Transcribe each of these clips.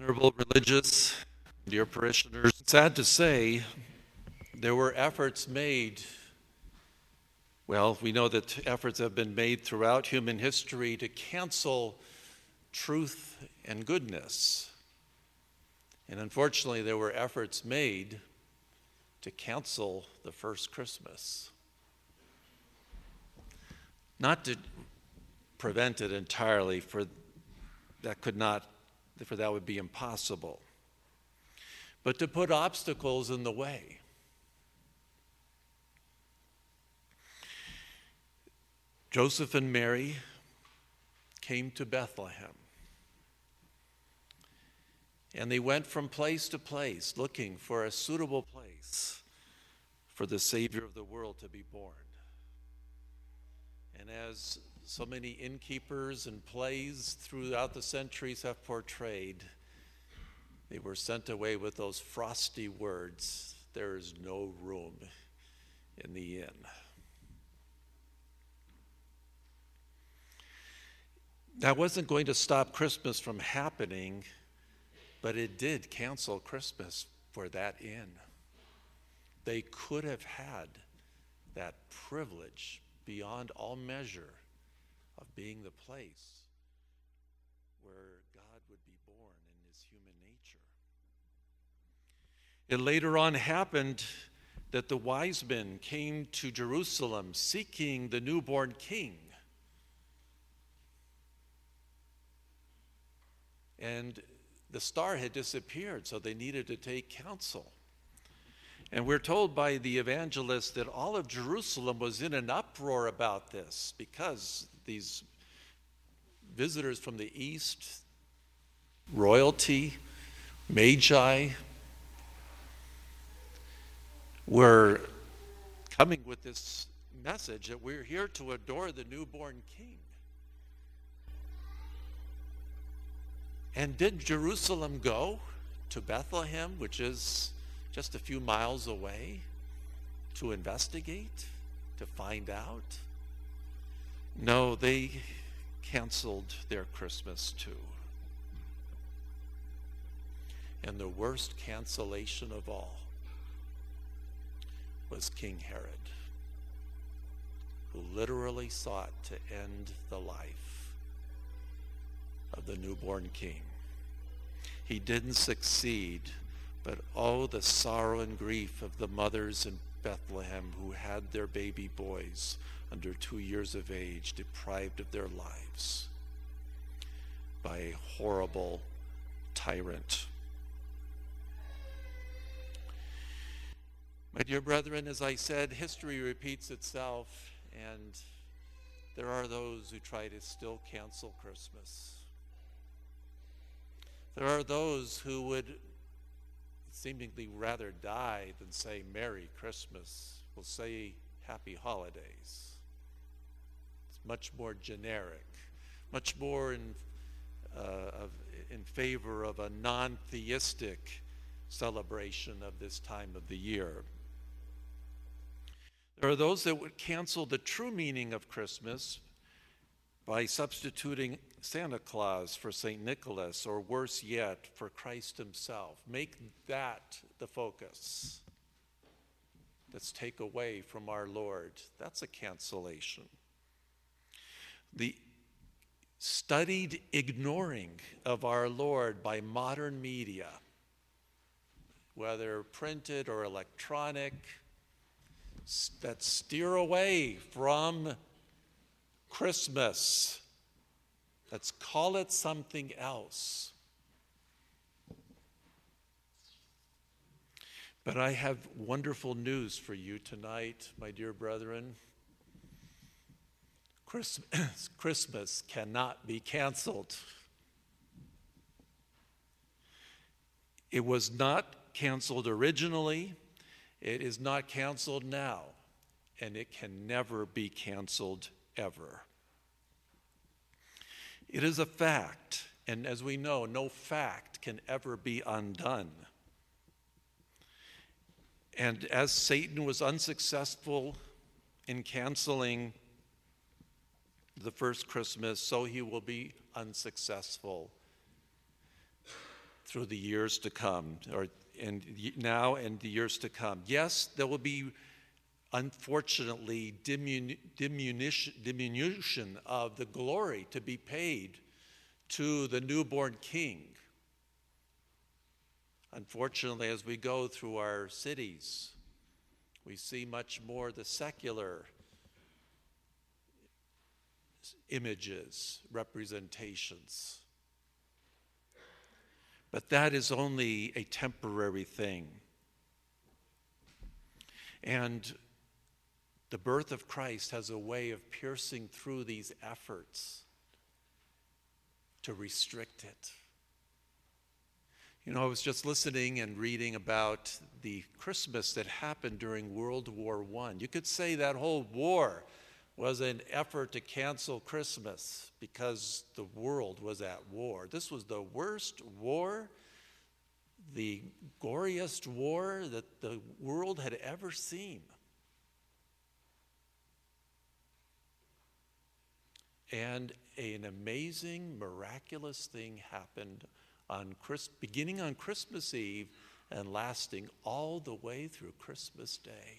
Venerable religious, dear parishioners, sad to say, there were efforts made. Well, we know that efforts have been made throughout human history to cancel truth and goodness. And unfortunately, there were efforts made to cancel the first Christmas. Not to prevent it entirely, for that would be impossible, but to put obstacles in the way. Joseph and Mary came to Bethlehem, and they went from place to place looking for a suitable place for the Savior of the world to be born. And as so many innkeepers and plays throughout the centuries have portrayed, they were sent away with those frosty words, "There is no room in the inn." That wasn't going to stop Christmas from happening, but it did cancel Christmas for that inn. They could have had that privilege beyond all measure of being the place where God would be born in his human nature. It later on happened that the wise men came to Jerusalem seeking the newborn king. And the star had disappeared, so they needed to take counsel. And we're told by the evangelist that all of Jerusalem was in an uproar about this because these visitors from the east, royalty, magi, were coming with this message that we're here to adore the newborn king. And did Jerusalem go to Bethlehem, which is just a few miles away, to investigate, to find out? No, they canceled their Christmas too. And the worst cancellation of all was King Herod, who literally sought to end the life of the newborn king. He didn't succeed, but oh, the sorrow and grief of the mothers in Bethlehem who had their baby boys under 2 years of age deprived of their lives by a horrible tyrant. My dear brethren, as I said, history repeats itself, and there are those who try to still cancel Christmas. There are those who would seemingly rather die than say Merry Christmas, will say Happy Holidays. It's much more generic, much more in favor of a non-theistic celebration of this time of the year. There are those that would cancel the true meaning of Christmas by substituting Santa Claus for St. Nicholas, or worse yet, for Christ himself. Make that the focus. Let's take away from our Lord. That's a cancellation. The studied ignoring of our Lord by modern media, whether printed or electronic, that steer away from Christmas. Let's call it something else. But I have wonderful news for you tonight, my dear brethren. Christmas cannot be canceled. It was not canceled originally. It is not canceled now. And it can never be canceled ever. It is a fact, and as we know, no fact can ever be undone. And as Satan was unsuccessful in canceling the first Christmas, so he will be unsuccessful through the years to come, now and the years to come. Yes, there will be, unfortunately, diminution of the glory to be paid to the newborn king. Unfortunately, as we go through our cities, we see much more the secular images, representations. But that is only a temporary thing. And the birth of Christ has a way of piercing through these efforts to restrict it. You know, I was just listening and reading about the Christmas that happened during World War I. You could say that whole war was an effort to cancel Christmas because the world was at war. This was the worst war, the goriest war that the world had ever seen. And an amazing, miraculous thing happened beginning on Christmas Eve and lasting all the way through Christmas Day.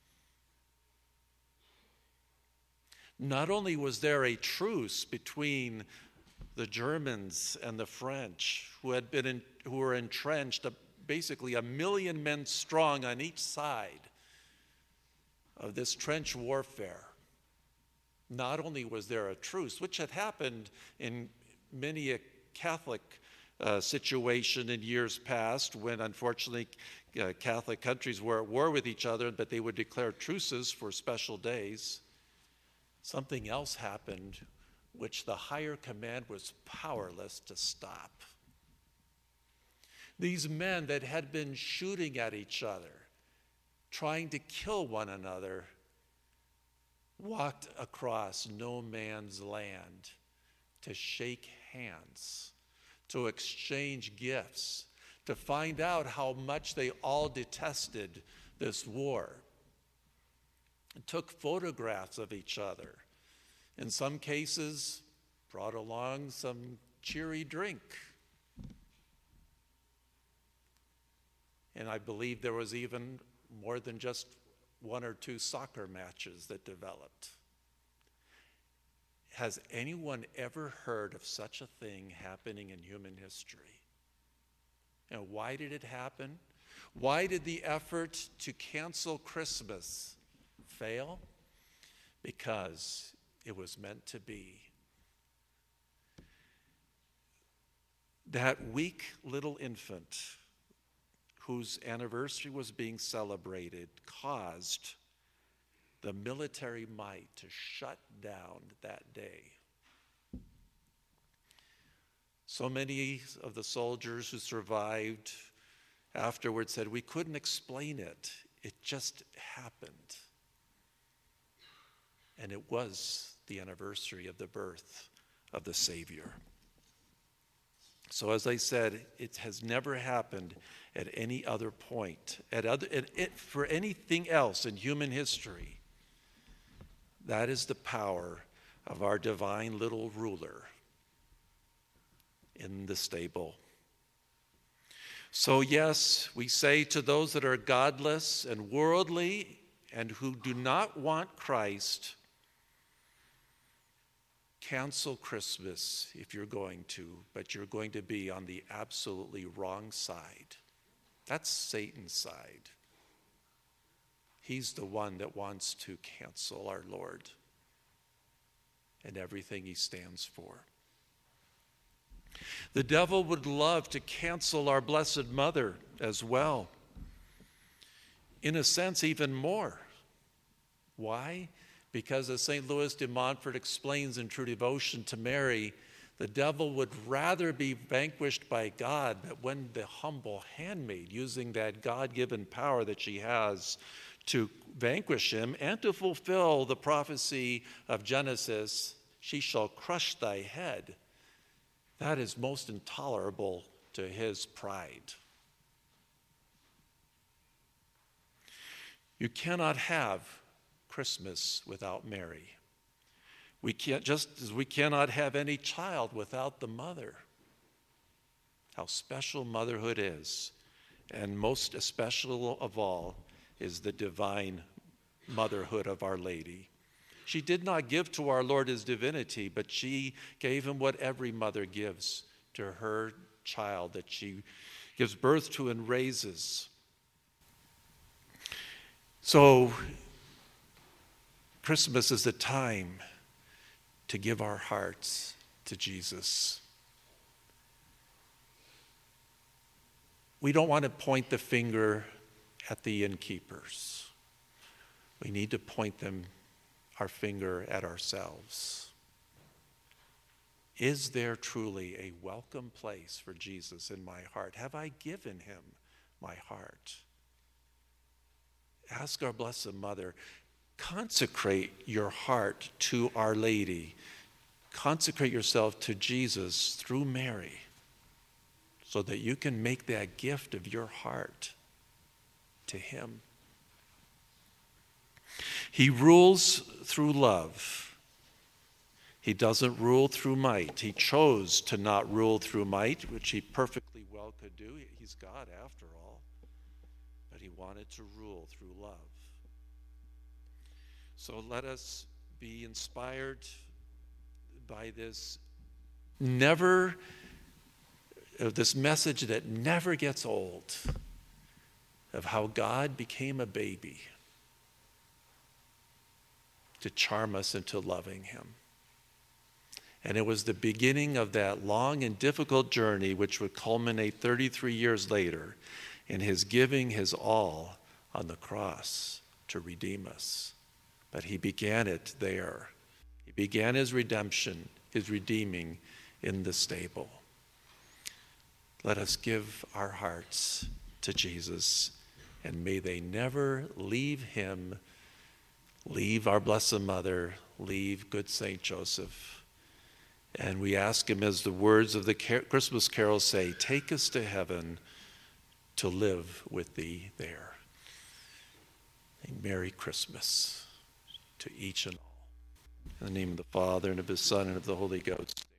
Not only was there a truce between the Germans and the French, who were entrenched, basically 1 million men strong on each side of this trench warfare. Not only was there a truce, which had happened in many a Catholic situation in years past, when unfortunately Catholic countries were at war with each other, but they would declare truces for special days. Something else happened which the higher command was powerless to stop. These men that had been shooting at each other, trying to kill one another, walked across no man's land to shake hands, to exchange gifts, to find out how much they all detested this war. And took photographs of each other. In some cases, brought along some cheery drink. And I believe there was even more than just 1 or 2 soccer matches that developed. Has anyone ever heard of such a thing happening in human history? And why did it happen? Why did the effort to cancel Christmas fail? Because it was meant to be. That weak little infant whose anniversary was being celebrated caused the military might to shut down that day. So many of the soldiers who survived afterwards said, we couldn't explain it. It just happened. And it was the anniversary of the birth of the Savior. So as I said, it has never happened at any other point, for anything else in human history. That is the power of our divine little ruler in the stable. So yes, we say to those that are godless and worldly and who do not want Christ, cancel Christmas if you're going to, but you're going to be on the absolutely wrong side. That's Satan's side. He's the one that wants to cancel our Lord and everything he stands for. The devil would love to cancel our Blessed Mother as well. In a sense, even more. Why? Because as St. Louis de Montfort explains in True Devotion to Mary, the devil would rather be vanquished by God, but when the humble handmaid, using that God-given power that she has to vanquish him and to fulfill the prophecy of Genesis, she shall crush thy head. That is most intolerable to his pride. You cannot have Christmas without Mary. We can't, just as we cannot have any child without the mother. how special motherhood is. And most special of all is the divine motherhood of Our Lady. She did not give to our Lord his divinity, but she gave him what every mother gives to her child that she gives birth to and raises. So, Christmas is the time to give our hearts to Jesus. We don't want to point the finger at the innkeepers. We need to point our finger at ourselves. Is there truly a welcome place for Jesus in my heart? Have I given him my heart? Ask our Blessed Mother, consecrate your heart to Our Lady. Consecrate yourself to Jesus through Mary so that you can make that gift of your heart to him. He rules through love. He doesn't rule through might. He chose to not rule through might, which he perfectly well could do. He's God after all. But he wanted to rule through love. So let us be inspired by this message that never gets old of how God became a baby to charm us into loving him. And it was the beginning of that long and difficult journey which would culminate 33 years later in his giving his all on the cross to redeem us. But he began it there. He began his redemption, his redeeming in the stable. Let us give our hearts to Jesus, and may they never leave him, leave our Blessed Mother, leave good Saint Joseph. And we ask him, as the words of the Christmas carol say, take us to heaven to live with thee there. And Merry Christmas to each and all. In the name of the Father, and of his Son, and of the Holy Ghost.